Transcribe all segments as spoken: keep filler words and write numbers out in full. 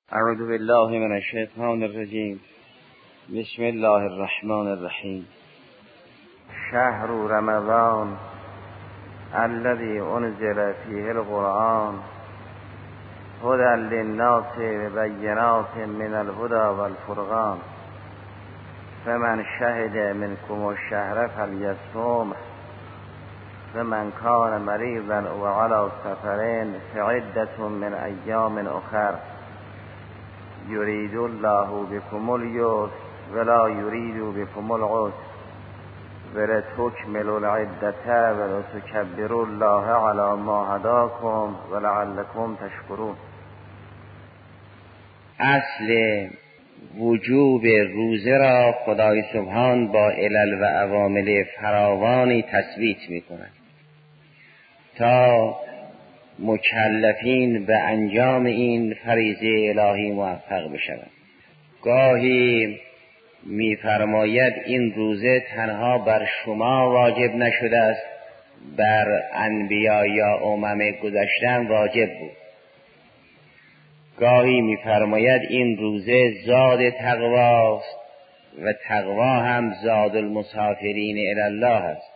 اعوذ بالله من الشیطان الرجیم. بسم الله الرحمن الرحیم. شهر رمضان الذي انزل فيه القرآن هدى للناس وبينات من الهدى والفرقان فمن شهد منكم الشهر فليصم فمن كان مريضا وعلى سفر فعدة من أيام أخر يريد الله بكم اليسر ولا يريد بكم العسر ولتكملوا العدة ولتكبروا الله على ما هداكم ولعلكم تشكرون. اصل وجوب روزه را خدای سبحان با علل و عوامل فراوانی تثبیت می کند تا مکلفین به انجام این فریضه الهی موفق بشوند. گاهی می‌فرماید این روزه تنها بر شما واجب نشده است، بر انبیا یا امم گذشتن واجب بود. گاهی می‌فرماید این روزه زاد تقواست و تقوا هم زاد المسافرین الی الله است.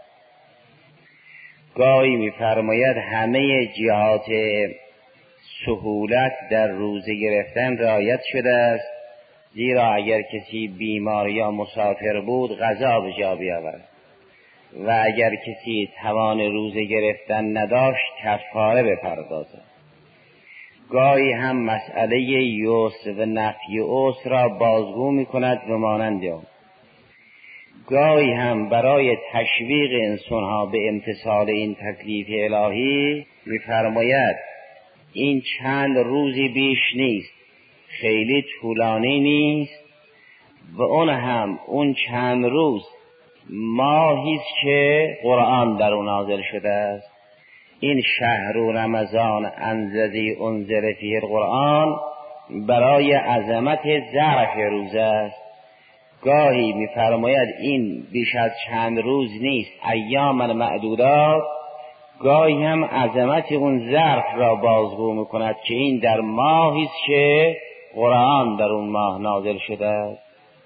گاهی می‌فرماید همه جهات سهولت در روزه گرفتن رعایت شده است، زیرا اگر کسی بیمار یا مسافر بود غذا به جا بیاورد و اگر کسی توان روزه گرفتن نداشت کفاره بپردازد. گاهی هم مسئله یسر و نفی عسر را بازگو می‌کند و مانند آن. گاهی هم برای تشویق انسانها به امتثال این تکلیف الهی می‌فرماید این چند روزی بیش نیست، خیلی طولانی نیست و اون هم اون چند روز ماهی است که قرآن در اون نازل شده است. این شهر رمضان الذی انزل فیه القرآن برای عظمت ظرف روزه است. گاهی می‌فرماید این بیش از چند روز نیست، ایام معدودات. گاهی هم عظمت اون ظرف را بازگو می‌کند که این در ماهی است که قرآن در اون ماه نازل شده است.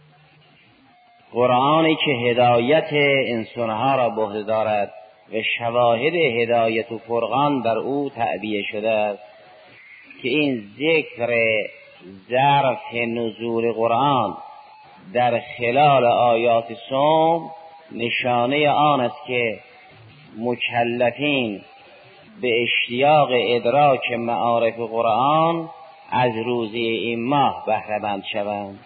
قرآنی که هدایت انسانها را به عهده دارد و شواهد هدایت و فرقان در او تعبیه شده است که این ذکر ظرف نزول قرآن در خلال آیات صوم نشانه آن است که مکلفین به اشتیاق ادراک معارف قرآن از روزه این ماه بهره مند شوند.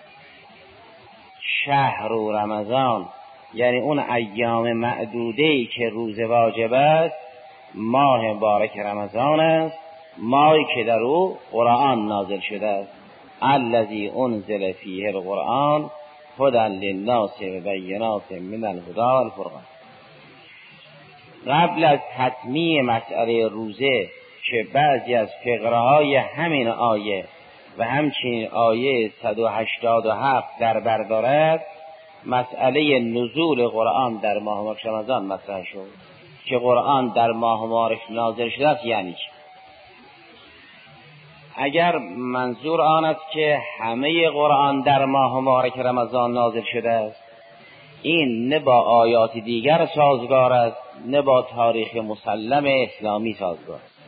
شهر رمضان یعنی اون ایام معدوده‌ای که روزه واجب است، ماه مبارک رمضان است، ماهی که در او قرآن نازل شده است. الذی انزل فیه القرآن هدی للناس و بینات من الهدی والفرقان. قبل از تتمیم مسئله روزه که بعضی از فقره‌های همین آیه و همچنین آیه صد و هشتاد و هفت در بر دارد، مسئله نزول قرآن در ماه مبارک رمضان مطرح شد که قرآن در ماه مبارک نازل شده است یعنی چی؟ اگر منظور آن است که همه قرآن در ماه مبارک رمضان نازل شده است، این نه با آیات دیگر سازگار است نه با تاریخ مسلم اسلامی سازگار است.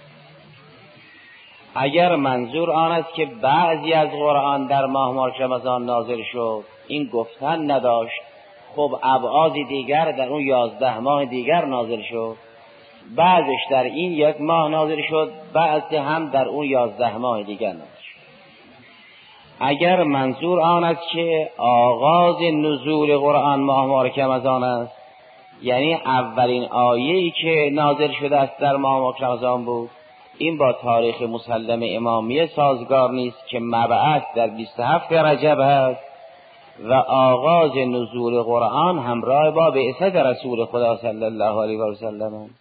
اگر منظور آن است که بعضی از قرآن در ماه مبارک رمضان نازل شد، این گفتن نداشت، خب ابعاد دیگر در اون یازده ماه دیگر نازل شد، بعضش در این یک ماه نازل شد، بعضی هم در اون یازده ماه دیگر نازل شد. اگر منظور آن است که آغاز نزول قرآن ماه مبارک رمضان است، یعنی اولین آیه‌ای که نازل شده است در ماه مبارک رمضان بود، این با تاریخ مسلم امامیه سازگار نیست که مبعث در بیست و هفت رجب است و آغاز نزول قرآن همراه با بعثت رسول خدا صلی الله علیه و سلم.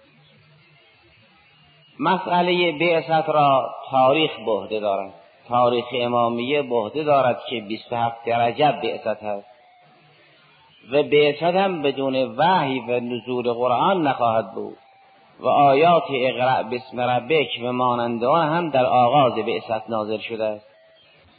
مسئله بعثت را تاریخ به عهده دارد. تاریخ امامیه به عهده دارد که بیست و هفت رجب بعثت است و بعثت هم بدون وحی و نزول قرآن نخواهد بود و آیات اقرأ بسم ربک و مانند آن هم در آغاز بعثت نازل شده است.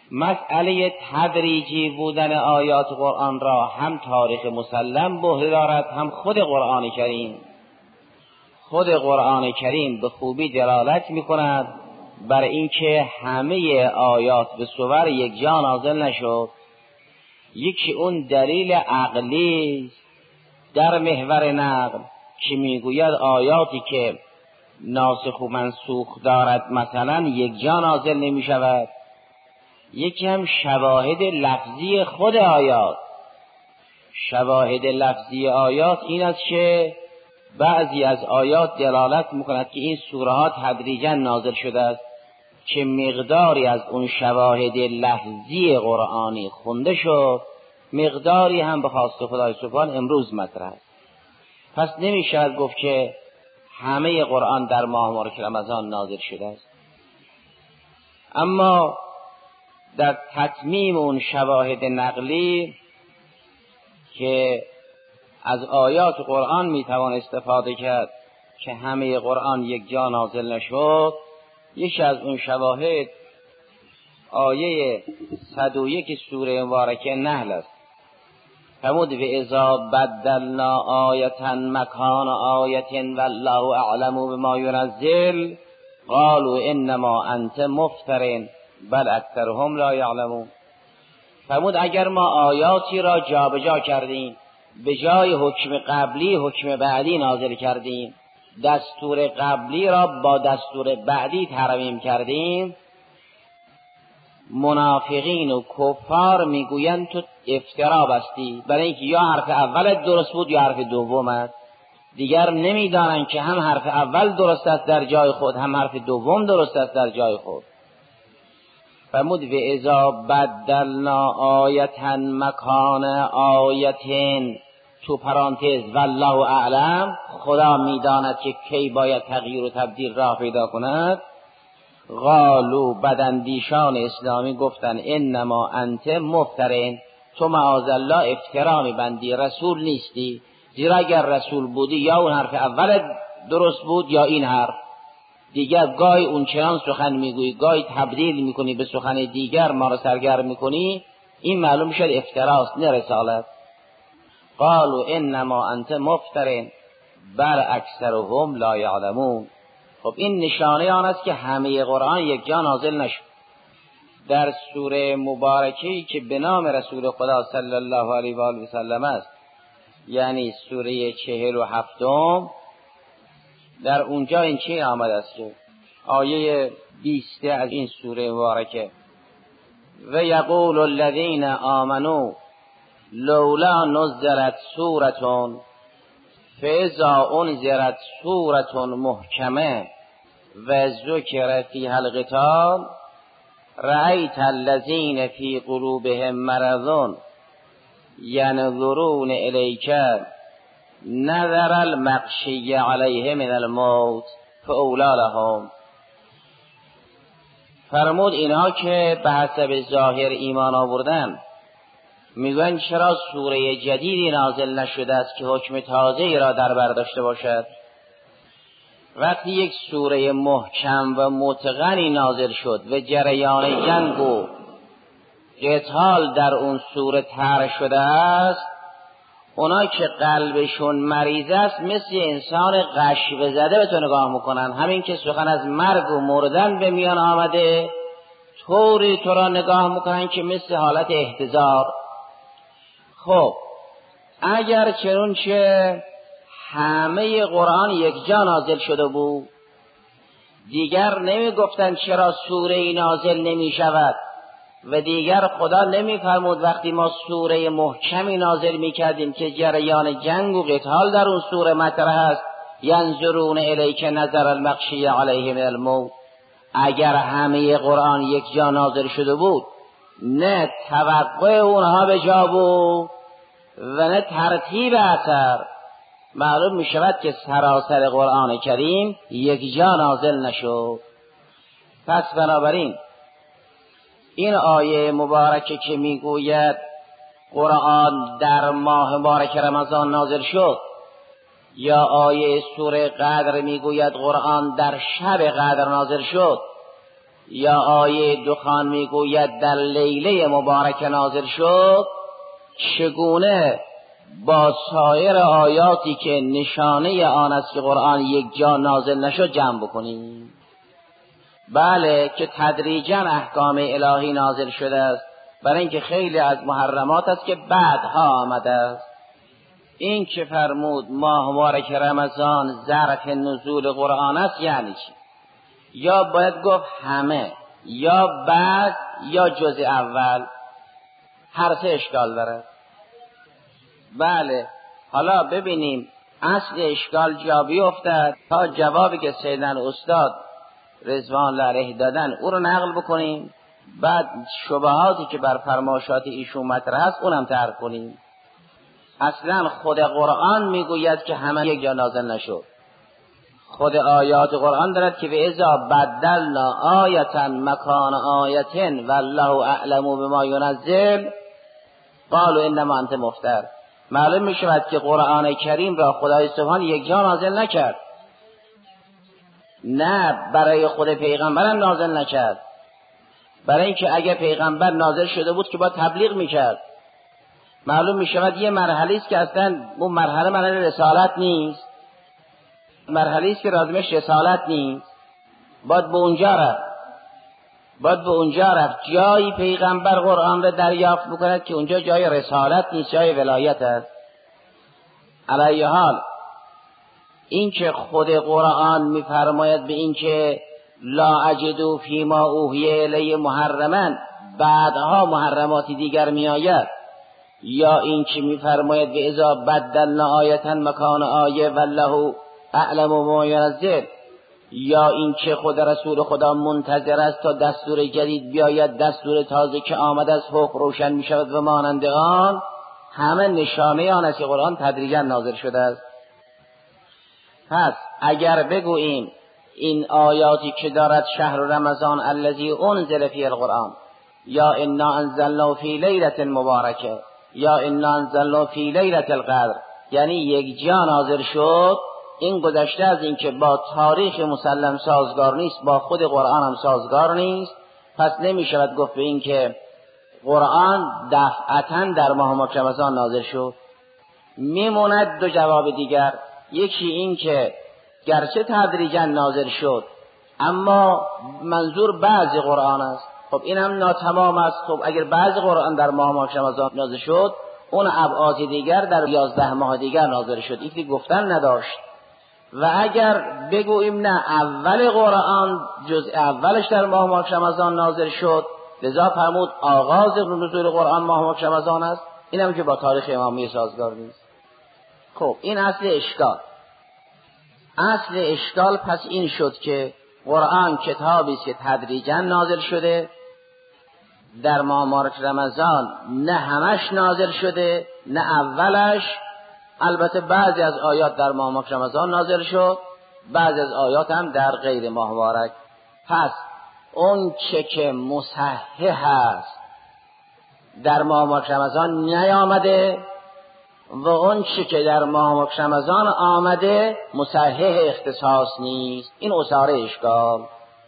مسئله تدریجی بودن آیات قرآن را هم تاریخ مسلم بهره دارد، هم خود قرآن کریم. خود قرآن کریم به خوبی دلالت می‌کند بر اینکه همه آیات به صور یک جا نازل نشد. یکی اون دلیل عقلی در محور نقل که میگوید آیاتی که ناسخ و منسوخ دارد مثلا یک جا نازل نمی شود. یکی هم شواهد لفظی خود آیات. شواهد لفظی آیات این است که بعضی از آیات دلالت میکند که این سوره ها تدریجا نازل شده است، که مقداری از اون شواهد لفظی قرآنی خونده شد، مقداری هم به خواست خدای سبحان امروز مطرح است. پس نمیشود گفت که همه قرآن در ماه مبارک رمضان نازل شده است. اما در تتمیم اون شواهد نقلی که از آیات قرآن میتوان استفاده کرد که همه قرآن یک جا نازل نشد، یکی از اون شواهد آیه صد و یک سوره مبارکه نحل است. فرمود و اذا بدلنا آیة مکان آیة والله اعلم بما ینزل قالوا انما انت مفتر بل اکثرهم لا یعلمون. فرمود اگر ما آیاتی را جابجا کردیم، به جای حکم قبلی حکم بعدی نازل کردیم، دستور قبلی را با دستور بعدی ترمیم کردیم، منافقین و کفار میگویند تو افترا بستی، برای اینکه یا حرف اولت درست بود یا حرف دومت. دیگر نمیدانند که هم حرف اول درست است در جای خود، هم حرف دوم درست است در جای خود. فرمود و اذا بدلنا آیة مکان آیة، تو پرانتز والله اعلم، خدا میداند که کی باید تغییر و تبدیل را پیدا کند. قالوا بداندیشان اسلامی گفتن انما انت مفترین، تو معاذالله افترا میبندی، رسول نیستی. زیرا اگر رسول بودی یا اون حرف اول درست بود یا این حرف. دیگر گاهی اون چنان سخن میگویی، گاهی تبدیل میکنی به سخن دیگر، ما را سرگرم میکنی، این معلوم شد افتراست نه رسالت. قالوا انما انت مفترین بل اکثرهم لا یعلمون. خب این نشانه آن است که همه قرآن یک جا نازل نشد. در سوره مبارکی که به نام رسول خدا صلی الله علیه و آله و سلم است، یعنی سوره چهل و هفتم، در اونجا این چی آمده است که آیه بیست از این سوره مبارکه و یقول الذین آمنوا لولا نزلت سورة فاذا انزلت سورة محکمه و ذکر فیها القتال رأیت الذین فی قلوبهم مرض ینظرون الیک نظر المغشی علیه من الموت فاولی لهم. فرمود اینا که به حسب ظاهر ایمان آوردن میگوین چرا سوره جدیدی نازل نشده است که حکم تازه‌ای را در بر داشته باشد. وقتی یک سوره محکم و متقنی نازل شد و جریان جنگ و قتال در اون سوره طرح شده است، اونا که قلبشون مریض است مثل انسان غشوه زده به تو نگاه میکنن. همین که سخن از مرگ و مردن به میان آمده طوری تو را نگاه میکنن که مثل حالت احتضار. خب اگر چنانچه همه قرآن یک جا نازل شده بود، دیگر نمی گفتن چرا سوره ای نازل نمی شود و دیگر خدا نمی فرمود وقتی ما سوره محکمی نازل می کردیم که جریان جنگ و قتال در اون سوره مطرح است، ینظرون الیک نظر المغشی علیه من الموت. اگر همه قرآن یک جا نازل شده بود، نه توقع اونها به جا بود و نه ترتیب اثر، معلوم می شود که سراسر قرآن کریم یک جا نازل نشد. پس بنابراین این آیه مبارکه که می گوید قرآن در ماه مبارک رمضان نازل شد، یا آیه سوره قدر می گوید قرآن در شب قدر نازل شد، یا آیه دخان میگوید در لیله مبارک نازل شد، چگونه با سایر آیاتی که نشانه آن است که قرآن یک جا نازل نشد جمع بکنیم؟ بله که تدریجا احکام الهی نازل شده است، برای اینکه خیلی از محرمات است که بعدها آمده است. این که فرمود ماه مبارک رمضان ظرف نزول قرآن است یعنی چی؟ یا باید گفت همه، یا بعد، یا جزء اول، هر سه اشکال دارد. بله حالا ببینیم اصل اشکال جا بیفتد تا جوابی که سیدنا استاد رضوان الله علیه دادن او رو نقل بکنیم، بعد شبهاتی که بر فرمایشات ایشون مطرح است اونم طرح کنیم. اصلا خود قرآن میگوید که همه یک جا نازل نشد. خود آیات قرآن دارد که به اذا بدلنا آیتا مکان آیتن والله اعلم بما ینزل قالوا انما انت مفتر. معلوم می شود که قرآن کریم را خدای سبحان یک جا نازل نکرد، نه برای خود پیغمبرم نازل نکرد، برای اینکه اگر پیغمبر نازل شده بود که با تبلیغ میکرد. معلوم می شود یه مرحله است که اصلا اون مرحله مرحله رسالت نیست، مرحله است که لازمش رسالت نیست، باید به اونجا رفت، باید به اونجا رفت جایی پیغمبر قرآن را دریافت بکند که اونجا جای رسالت نیست، جای ولایت است. علی حال این که خود قرآن میفرماید به این که لا اجدو فیما اوحی الی محرما، بعدها محرماتی دیگر میآید، یا این که میفرماید به اذا بدلنا آیتا مکان آیه والله اعلم بما ینزل، یا این که خود رسول خدا منتظر است تا دستور جدید بیاید، دستور تازه که آمده از حکم روشن می شود و مانند آن، همه نشانه آن است که قرآن تدریجا نازل شده است. پس اگر بگوییم این آیاتی که دارد شهر رمضان الذی انزل فیه القرآن، یا انا انزلنا فی لیلة مبارکه، یا انا انزلنا فی لیلة القدر، یعنی یک جا نازل شد، این گذشته از این که با تاریخ مسلم سازگار نیست، با خود قرآن هم سازگار نیست. پس نمی شود گفت به این که قرآن دفعتاً در ماه مبارک رمضان نازل شد. میموند دو جواب دیگر، یکی این که گرچه تدریجاً نازل شد اما منظور بعضی قرآن است، خب این هم ناتمام است. خب اگر بعضی قرآن در ماه مبارک رمضان نازل شد، اون ابعاد دیگر در یازده ماه دیگر نازل شد، این گفتن نداشت. و اگر بگوییم نه اول قرآن جزء اولش در ماه مبارک رمضان نازل شد، لذا فرمود آغاز نزول قرآن ماه مبارک رمضان است، این هم که با تاریخ امامی سازگار نیست. خب این اصل اشکال. اصل اشکال پس این شد که قرآن کتابی است که تدریجا نازل شده، در ماه مبارک رمضان نه همش نازل شده نه اولش، البته بعضی از آیات در ماه مبارک رمضان نازل شد، بعضی از آیات هم در غیر ماه مبارک. پس اون چه که مصحح است در ماه مبارک رمضان نیامده و اون چه که در ماه مبارک رمضان آمده مصحح اختصاص نیست. این اصاره اشکال.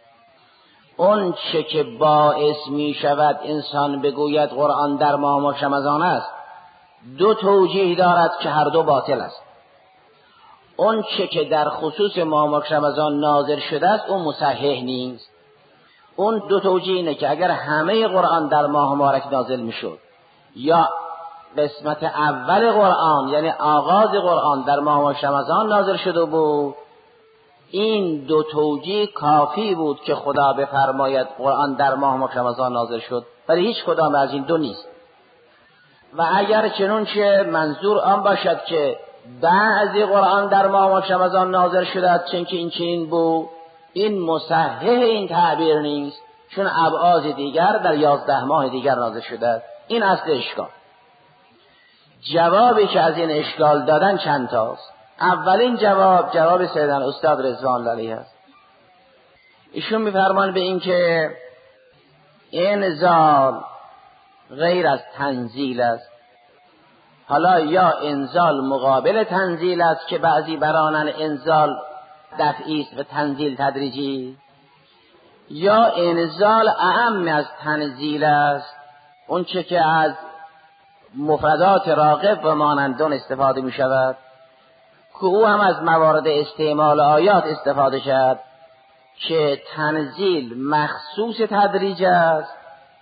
اون چه که باعث می شود انسان بگوید قرآن در ماه مبارک رمضان است، دو توجیه دارد که هر دو باطل است. اون چه که در خصوص ماه مبارک رمضان نازل شده است اون مصحح نیست. اون دو توجیه اینه که اگر همه قرآن در ماه مبارک نازل میشد، یا قسمت اول قرآن یعنی آغاز قرآن در ماه مبارک رمضان نازل شده بود، این دو توجیه کافی بود که خدا بفرماید قرآن در ماه مبارک رمضان نازل شد، ولی هیچ کدام از این دو نیست. و اگر چنانچه منظور آن باشد که بعضی قرآن در ماه مبارک رمضان نازل شده است چون که این چنین بود، این مصحح این تعبیر نیست، چون ابعاد دیگر در یازده ماه دیگر نازل شده است. این اصل اشکال. جوابی که از این اشکال دادن چند تاست. اولین جواب جواب سیدنا استاد رضوان الله علیه است. ایشون می‌فرمان به این که انزال غیر از تنزیل است. حالا یا انزال مقابل تنزیل است که بعضی برانن انزال دفعی است و تنزیل تدریجی، یا انزال اعم از تنزیل است، اون چه که از مفردات راغب و مانندان استفاده می شود که او هم از موارد استعمال آیات استفاده شد که تنزیل مخصوص تدریج است،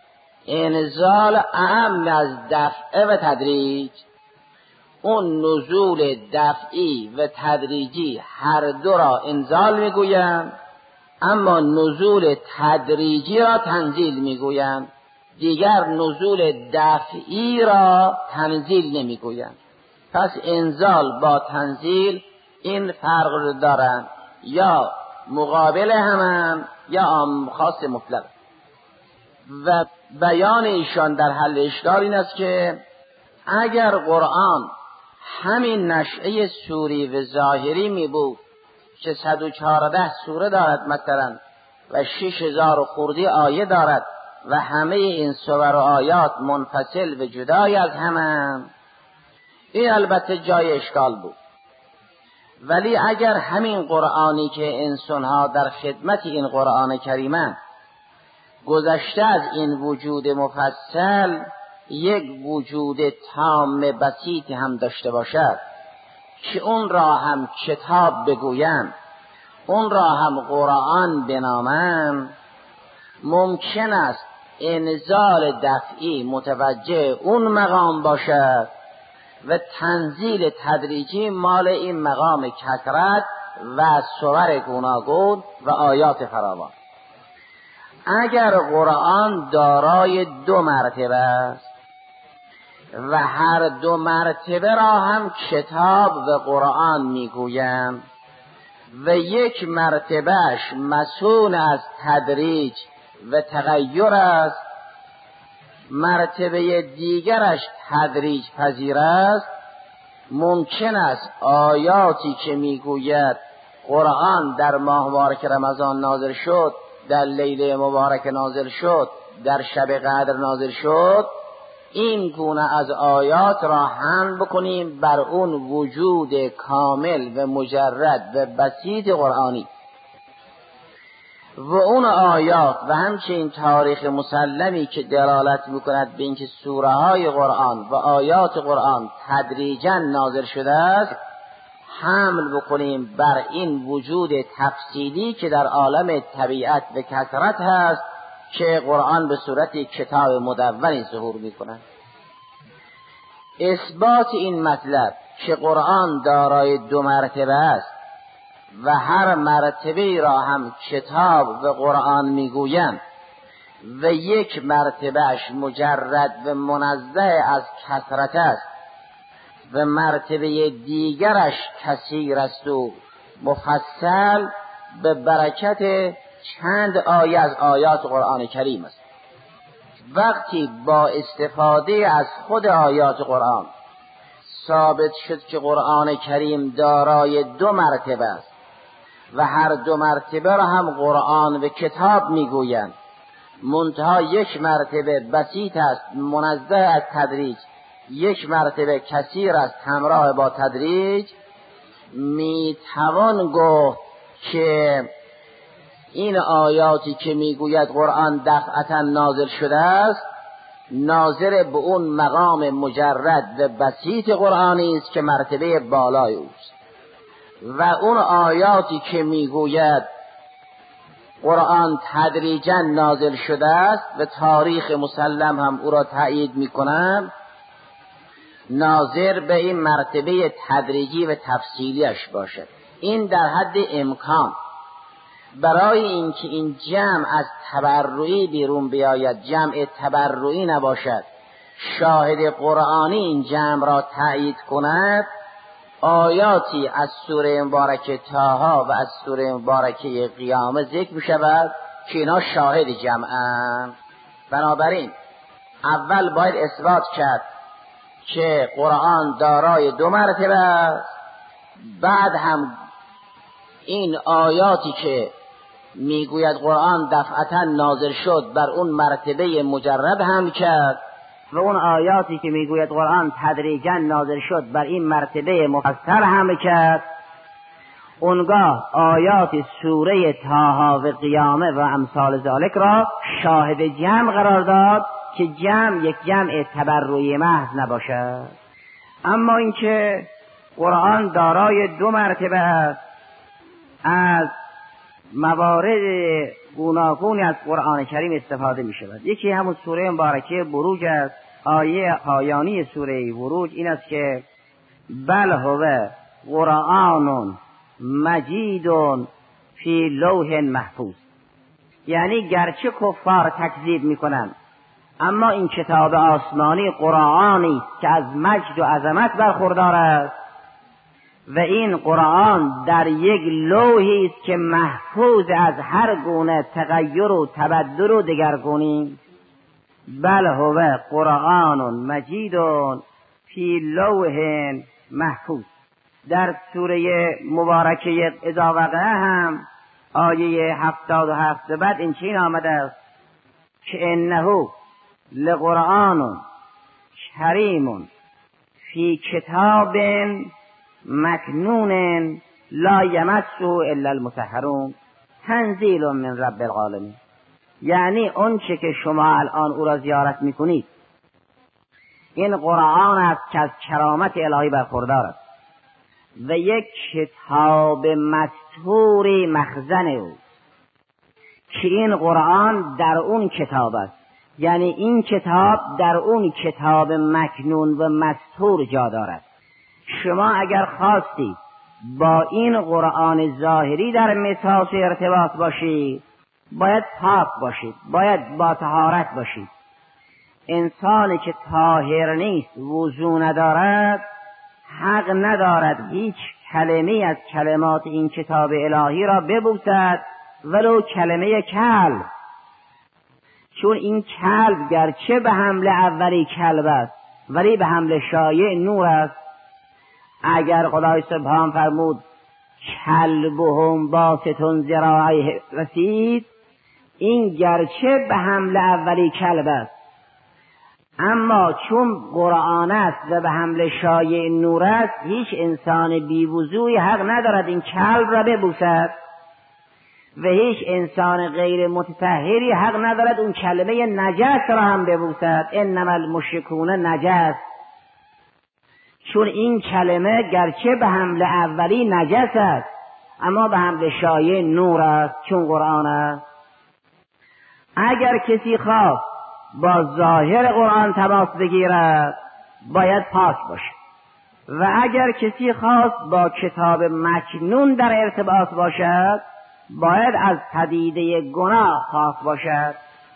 انزال اعم از دفعه و تدریج. اون نزول دفعی و تدریجی هر دو را انزال میگویند، اما نزول تدریجی را تنزیل میگویند، دیگر نزول دفعی را تنزیل نمیگویند. پس انزال با تنزیل این فرق رو دارند، یا مقابل همن یا عام خاص مطلق. و بیان ایشان در حل اشکال این است که اگر قرآن همین نشأه سوری و ظاهری می بود که صد و چهارده سوره دارد مثلا و شش هزار خردی آیه دارد و همه این سور و آیات منفصل و جدای از همه، این البته جای اشکال بود. ولی اگر همین قرآنی که انسانها در خدمت این قرآن کریمه گذشته از این وجود مفصل یک وجود تام بسیط هم داشته باشد که اون را هم کتاب بگویم، اون را هم قرآن بنامم، ممکن است انزال دفعی متوجه اون مقام باشد و تنزیل تدریجی مال این مقام کثرت و سور گوناگون و آیات فراوان. اگر قرآن دارای دو مرتبه است و هر دو مرتبه را هم کتاب و قرآن میگویم و یک مرتبهش مسئول از تدریج و تغییر است، مرتبه دیگرش تدریج پذیر است، ممکن است آیاتی که میگوید قرآن در ماه مبارک رمضان نازل شد، در لیله مبارک نازل شد، در شب قدر نازل شد، این گونه از آیات را هم بکنیم بر اون وجود کامل و مجرد و بسیط قرآنی و اون آیات و همچنین تاریخ مسلمی که دلالت میکند به اینکه سوره های قرآن و آیات قرآن تدریجا نازل شده است حمل بکنیم بر این وجود تفصیلی که در عالم طبیعت و کثرت هست که قرآن به صورت کتاب مدونی ظهور میکند. اثبات این مطلب که قرآن دارای دو مرتبه است و هر مرتبه را هم کتاب و قرآن میگویند و یک مرتبهش مجرد و منزه از کثرت است و مرتبه دیگرش کثیر است و مفصل به برکت چند آیه از آیات قرآن کریم است. وقتی با استفاده از خود آیات قرآن ثابت شد که قرآن کریم دارای دو مرتبه است و هر دو مرتبه را هم قرآن و کتاب میگویند، منتها یک مرتبه بسیط است منزه از تدریج، یک مرتبه کثیر است همراه با تدریج، میتوان گفت که این آیاتی که میگوید قرآن دفعتا نازل شده است ناظر به اون مقام مجرد و بسیط قرآنی است که مرتبه بالای اوست و اون آیاتی که میگوید قرآن تدریجا نازل شده است و تاریخ مسلم هم او را تایید میکنند ناظر به این مرتبه تدریجی و تفصیلیش باشد. این در حد امکان برای اینکه این جمع از تبرعی بیرون بیاید، جمع تبرعی نباشد، شاهد قرآنی این جمع را تایید کند، آیاتی از سوره مبارکه طه و از سوره مبارکه قیامه ذکر می شود که اینا شاهد جمعند. بنابراین اول باید اثبات کرد که قرآن دارای دو مرتبه است، بعد هم این آیاتی که میگوید قرآن دفعتا نازل شد بر اون مرتبه مجرد هم کرد و اون آیاتی که میگوید قرآن تدریجا نازل شد بر این مرتبه مفصل هم کرد. اونگاه آیات سوره طه و قیامه و امثال ذالک را شاهد جمع قرار داد که جمع یک جمع تبرعی محض نباشد. اما اینکه قرآن دارای دو مرتبه است، از موارد گوناگونی از قرآن کریم استفاده می شود. یکی همون سوره مبارکه بروج است. آیه پایانی سوره بروج این است که بل هو قرآن مجید فی لوح محفوظ، یعنی گرچه کفار تکذیب می کنند اما این کتاب آسمانی قرآنی است که از مجد و عظمت برخوردار است و این قرآن در یک لوحی است که محفوظ از هر گونه تغییر و تبدل و دگرگونی. بل هو قرآن مجید فی لوح محفوظ. در سوره مبارکه اذا وقع هم آیه هفتاد و هفت بعد این چین آمده است که انه لقرآن کریم فی کتاب مکنون لا یمسه الا المطهرون تنزیل من رب العالمین. یعنی اون چه که شما الان او را زیارت میکنید این قرآن است که از کرامت الهی برخوردار است و یک کتاب مستوری مخزن او که این قرآن در اون کتاب است، یعنی این کتاب در اون کتاب مکنون و مستور جا دارد. شما اگر خواستید با این قرآن ظاهری در مساس ارتباط باشید باید پاک باشید، باید با طهارت باشید. انسانی که طاهر نیست، وضو ندارد، حق ندارد هیچ کلمه از کلمات این کتاب الهی را ببوسد، ولو کلمه کلب، چون این کلب گرچه به حمل اولی کلب است ولی به حمل شایع نور است. اگر خدای سبحان فرمود کلبهم باسط ذراعیه رسید، این گرچه به حمل اولی کلب است اما چون قرآن است و به حمل شایع نور است، هیچ انسان بیوضوعی حق ندارد این کلب را ببوسد و هیچ انسان غیر متطهری حق ندارد اون کلمه نجس را هم ببوسد. انما المشرکون نجس، چون این کلمه گرچه به حمل اولی نجس است اما به حمل شایع نور است چون قرآن است. اگر کسی خواست با ظاهر قرآن تماس بگیرد باید پاک باشد و اگر کسی خواست با کتاب مکنون در ارتباط باشد باید از پدیده گناه پاک باشد.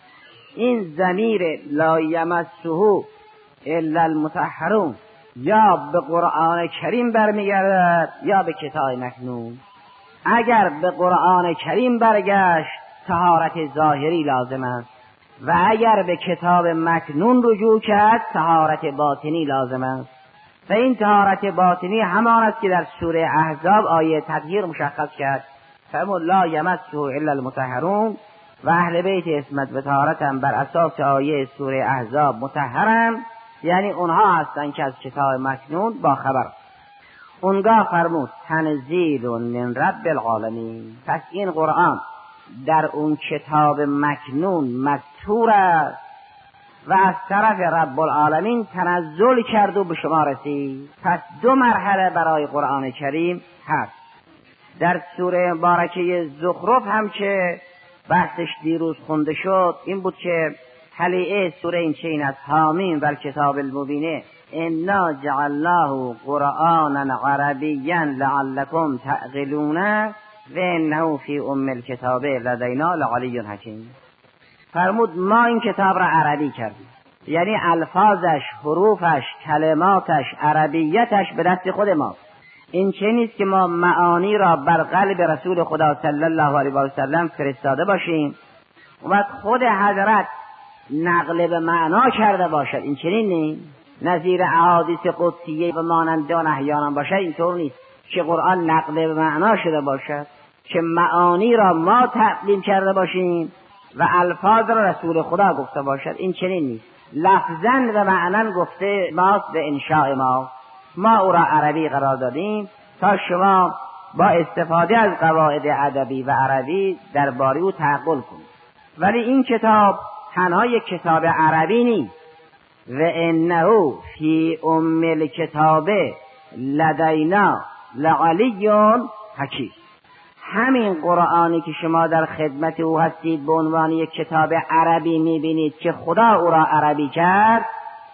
این ضمیر لا یمسه الا المطهرون یا به قرآن کریم برمیگردد یا به کتاب مکنون. اگر به قرآن کریم برگشت طهارت ظاهری لازم است و اگر به کتاب مکنون رجوع کرد طهارت باطنی لازم است و این طهارت باطنی همان است که در سوره احزاب آیه تطهیر مشخص کرد. فرمود لا یمسه الا المطهرون و اهل بیت اسمت و طهارتم بر اساس آیه سوره احزاب مطهرن، یعنی اونها هستن که از کتاب مکنون با خبر. اونگاه فرمود تنزیل من رب العالمین. پس این قرآن در اون کتاب مکنون مستور است و از طرف رب العالمین تنزل کرد و به شما رسید. پس دو مرحله برای قرآن کریم هست. در سوره مبارکه زخرف هم که بحثش دیروز خونده شد این بود که حلیعه سوره این چین از حامیم و کتاب المبینه انا جعلناه قرآنا عربیا لعلکم تعقلون و انه فی ام الکتاب لدینا لعلی حکیم. فرمود ما این کتاب را عربی کردیم، یعنی الفاظش، حروفش، کلماتش، عربیتش به دست خود ما. این چه نیست که ما معانی را بر قلب رسول خدا صلی الله علیه و سلم فرستاده باشیم و خود حضرت نقل به معنا کرده باشد. این چنین نیست. نظیر احادیث قدسیه و مانند آن احیانا باشد اینطور نیست که قرآن نقل به معنا شده باشد، که معانی را ما تعلیم کرده باشیم و الفاظ را رسول خدا گفته باشد. این چنین نیست. لفظاً و معناً گفته ماست به انشاء ما ما او را عربی قرار دادیم تا شما با استفاده از قواعد ادبی و عربی درباره او تعقل کنید. ولی این کتاب تنها یک کتاب عربی نیست. و انه فی ام الکتاب لدینا لعلی حکیم. همین قرآنی که شما در خدمت او هستید به عنوان یک کتاب عربی میبینید که خدا او را عربی کرد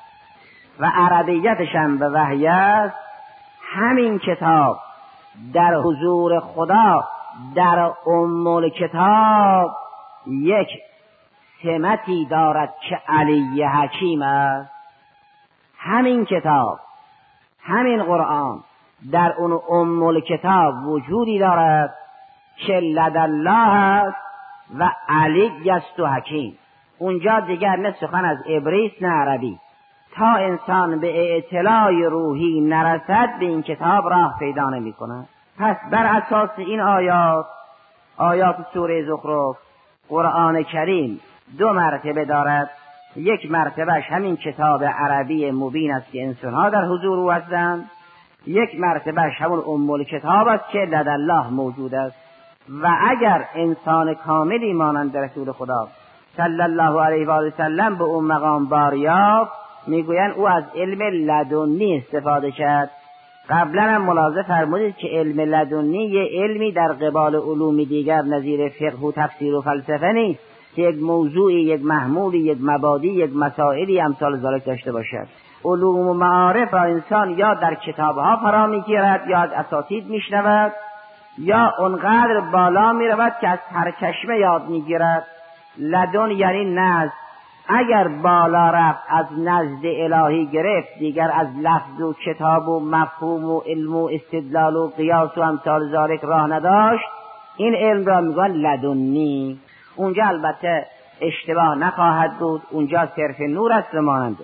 و عربیتش هم به وحی است، همین کتاب در حضور خدا در ام الکتاب یک سمتی دارد که علی حکیم است. همین کتاب، همین قرآن در اون ام الکتاب وجودی دارد که لدالله است و علی است و حکیم. اونجا دیگر نه سخن از عبری است نه عربی. تا انسان به اطلاع روحی نرسد به این کتاب راه پیدا نمی کند. پس بر اساس این آیات، آیات سوره زخرف، قرآن کریم دو مرتبه دارد. یک مرتبهش همین کتاب عربی مبین است که انسانها در حضور او هستند، یک مرتبهش همون ام الکتاب است که لدالله موجود است. و اگر انسان کاملی مانند رسول خدا صلی الله علیه و آله سلم به اون مقام باریافت، میگویند او از علم لدنی استفاده کرد. قبلا هم ملاحظه فرمودید که علم لدنی یه علمی در قبال علوم دیگر نظیر فقه و تفسیر و فلسفه نیست که یک موضوعی، یک محمولی، یک مبادی، یک مسائلی امثال ذالک داشته باشد. علوم و معارف را انسان یا در کتابها فرا میگیرد یا از اساتید میشنود یا اونقدر بالا میرود که از سرچشمه یاد میگیرد. لدن یعنی نزد. اگر بالا رفت از نزد الهی گرفت، دیگر از لفظ و کتاب و مفهوم و علم و استدلال و قیاس و امثال ذالک راه نداشت، این علم را میگن لدنی. اونجا البته اشتباه نخواهد بود، اونجا صرف نور است و ماننده.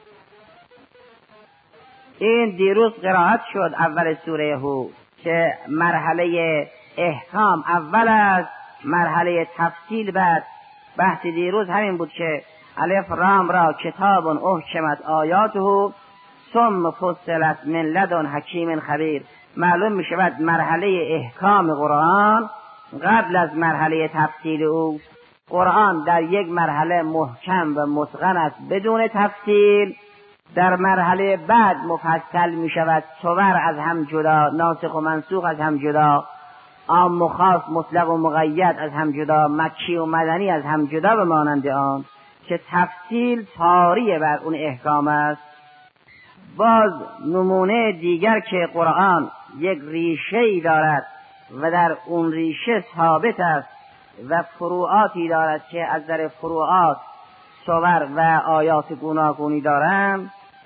این دیروز قرائت شد اول سوره هود که مرحله احکام اول است، مرحله تفصیل بعد. بحث دیروز همین بود که الف رام را کتاب احکمت آیاته ثم فصلت من لدن حکیم خبیر. معلوم می شود مرحله احکام قرآن قبل از مرحله تفصیل او. قرآن در یک مرحله محکم و متقن است بدون تفصیل، در مرحله بعد مفصل می شود، صور از هم جدا، ناسخ و منسوخ از هم جدا، عام و خاص، مطلق و مقید از هم جدا، مکی و مدنی از هم جدا و مانند آن که تفصیل طاری بر اون احکام است. باز نمونه دیگر که قرآن یک ریشه‌ای دارد و در اون ریشه ثابت است و فروعاتی دارد که از در فروعات صور و آیات گوناگونی دارند.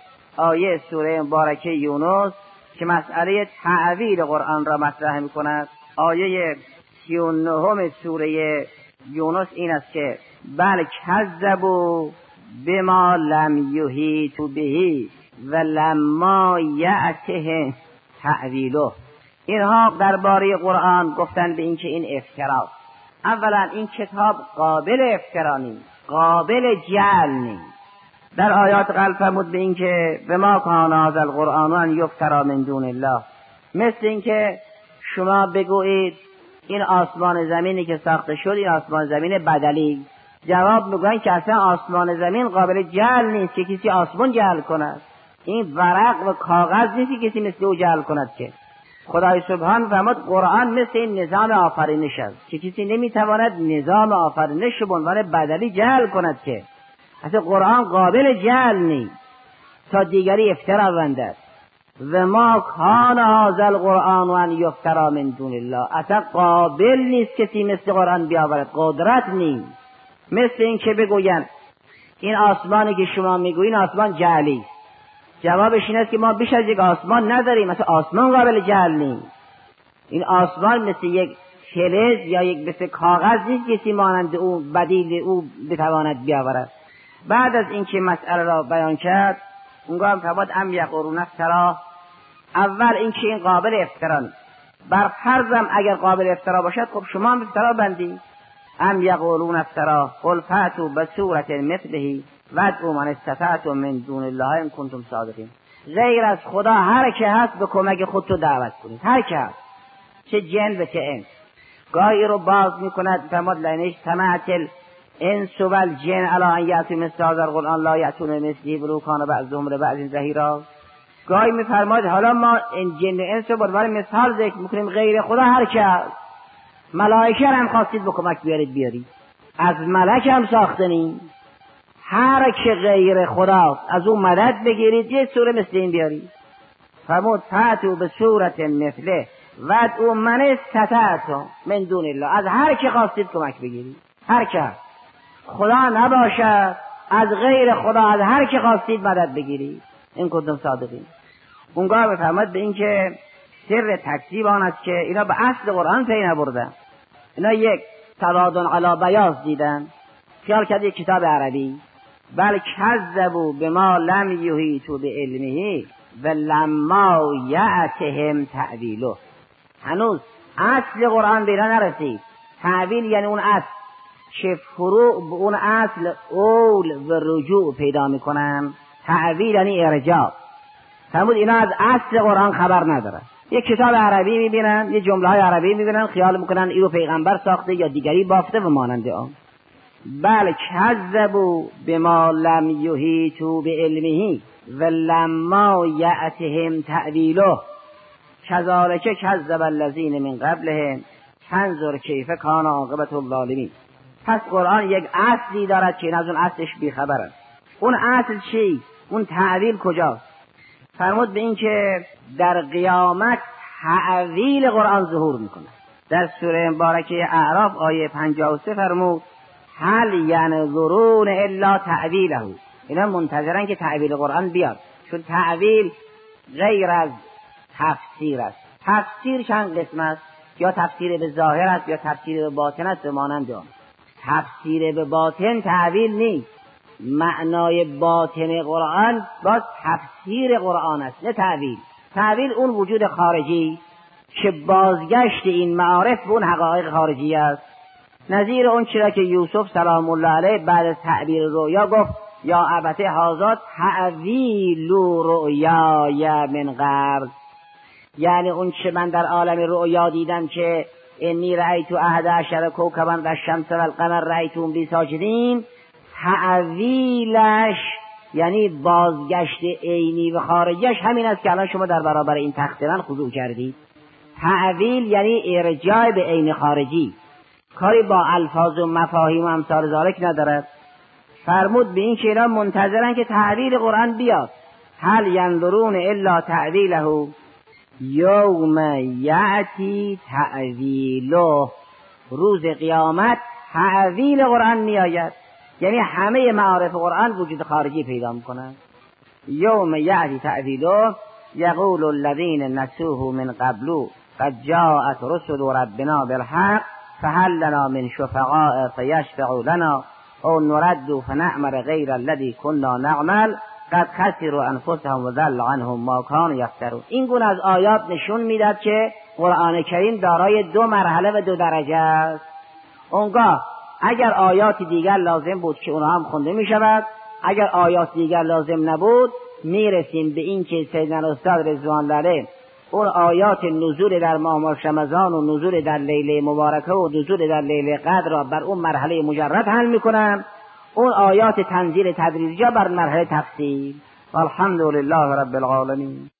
آیه سوره مبارکه یونس که مسئله تعویل قرآن را مطرح می‌کند. آیه سی و نه سوره یونس این است که بل کذبوا بما لم یحیطوا به و لما یأتهم تأویله. اینها درباره قرآن گفتند به این که این افتراست. اولا این کتاب قابل افترا نیست، قابل جعل نیست. در آیات قبل فرمود به این که بما کان هذا القرآن ان یفتری من دون الله. مثل این که شما بگویید این آسمان زمینی که ساخته شد این آسمان زمین بدلی. جواب میگن که اصلا آسمان زمین قابل جعل نیست که کسی آسمان جعل کند. این ورق و کاغذ نیست که کسی مثل او جعل کند. که خدای سبحان فرمود قرآن مثل این نظام آفرینش است که کسی نمیتواند نظام آفرینش به عنوان بدلی جعل کند. که اصلا قرآن قابل جعل نیست تا دیگری افترا بندد. و ما کان هذا القرآن ان یفتری من دون الله. اصلا قابل نیست کسی مثل قرآن بیاورد، قدرت نیست. مثل این که بگویند این آسمانی که شما میگویین آسمان جعلی است. جوابش این است که ما بیش از یک آسمان نداریم، مثلا آسمان قابل جعل نیست. این آسمان مثل یک فلز یا یک مثل کاغذ نیست کسی مانند او بدیل او بتواند بیاورد. بعد از اینکه مسئله را بیان کرد اونگاه هم فرمود ام یقولون افترا. اول اینکه این قابل افترا نیست، بر فرضم اگر قابل افترا باشد خب شما هم افترا بندید. ام یقولون افترا قل فاتوا بسورة مثله وادعوا من استطعتم من دون الله ان کنتم صادقین. غیر از خدا هر که هست به کمک خودتو دعوت کنید. هر که هست چه جن و چه انس. گاهی رو باز میکند فرمود لعنش تماتل انس و الجن علی ان یأتوا مثل هذا القرآن لا یأتون مثله ولو کان بعضهم لبعض ظهیرا. گاهی میفرماید حالا ما این جن و انس رو برای مثال ذکر میکنیم، غیر خدا هر کس. ملائکه هم خواستید به کمک بیارید بیارید، از ملک هم ساختنیم، هر که غیر خداست از اون مدد بگیرید، یه سوره مثل این بیارید. فرمود فاتوا به صورت مثله وادعوا من استطعتم من دون الله، از هر که خواستید کمک بگیرید، هر که خدا نباشد از غیر خدا از هر که خواستید مدد بگیرید این کنتم صادقین. اونگاه بفرماد به این که سر تکذیب آن است که اینا به اصل قرآن پی نبردن، اینا یک تضاد علی بیاض دیدن، خیال کرد یک کتاب عربی. بل کذبوا بما لم یحیطوا بعلمه و لما یأتهم تأویله. هنوز اصل قرآن به اینا نرسید. تأویل یعنی اون اصل که فروع به اون اصل اول و رجوع پیدا میکنن. تأویل یعنی ارجاع. فرمود اینا از اصل قرآن خبر ندارن، یک کتاب عربی میبینن، یه جمله های عربی میبینن، خیال میکنن اینو پیغمبر ساخته یا دیگری بافته و مانند آن. بل کذبوا بما لم یحیطوا بعلمه و لما یأتهم تأویله کذالک کذب الذین من قبلهم فانظر کیف کان عاقبة الظالمین. پس قرآن یک اصلی دارد که این از اون اصلش بیخبرند. اون اصل چی؟ اون تأویل کجاست؟ فرمود به این که در قیامت تأویل قرآن ظهور میکنه. در سوره مبارکه اعراف آیه پنجاه و سه فرمود هل ینظرون الا تأویله. اینا منتظرن که تأویل قرآن بیاد، چون تأویل غیر از تفسیر است. تفسیر چند قسم است، یا تفسیر به ظاهر است یا تفسیر به باطن است و مانند آن. تفسیر به باطن تأویل نیست، معنای باطن قرآن باز تفسیر قرآن است نه تأویل. تأویل اون وجود خارجی که بازگشت این معارف به اون حقایق خارجی است. نظیر اون چرا که یوسف سلام الله علیه بعد از تعبیر رؤیا گفت یا ابته هذا تأویل رؤیای من قبل، یعنی اون چه من در عالم رؤیا دیدم که انی رأیت احد عشر کوکبا و الشمس و القمر رأیتهم لی ساجدین، تعویلش یعنی بازگشت عینی و خارجیش همین است که الان شما در برابر این تخت من خضوع کردید. تعویل یعنی ارجاع به عین خارجی، کاری با الفاظ و مفاهیم و امثال ذالک ندارد. فرمود به این که اینا منتظرن که تعویل قرآن بیاد. هل ینظرون الا تعویله یوم یأتی تعویله. روز قیامت تعویل قرآن میآید، یعنی همه معارف قرآن وجود خارجی پیدا میکنن. یوم یأتی تعویله یقول الذین نسوه من قبل قد جاءت رسل ربنا بالحق فهل لنا من شفعاء فیشفعوا لنا او نرد فنعمل غیر الذی كنا نعمل قد خسروا انفسهم و ضل عنهم ما كانوا یفترون. این گونه از آیات نشون میداد که قرآن کریم دارای دو مرحله و دو درجه است. اونگاه اگر آیات دیگر لازم بود که اونها هم خونده می شود، اگر آیات دیگر لازم نبود میرسیم به این که سیدنا استاد رضوان الله اون آیات نزول در ماه رمضان و نزول در لیله مبارکه و نزول در لیله قدر را بر اون مرحله مجرد حل میکنن، اون آیات تنزیل تدریجی بر مرحله تفصیل. والحمد لله رب العالمین.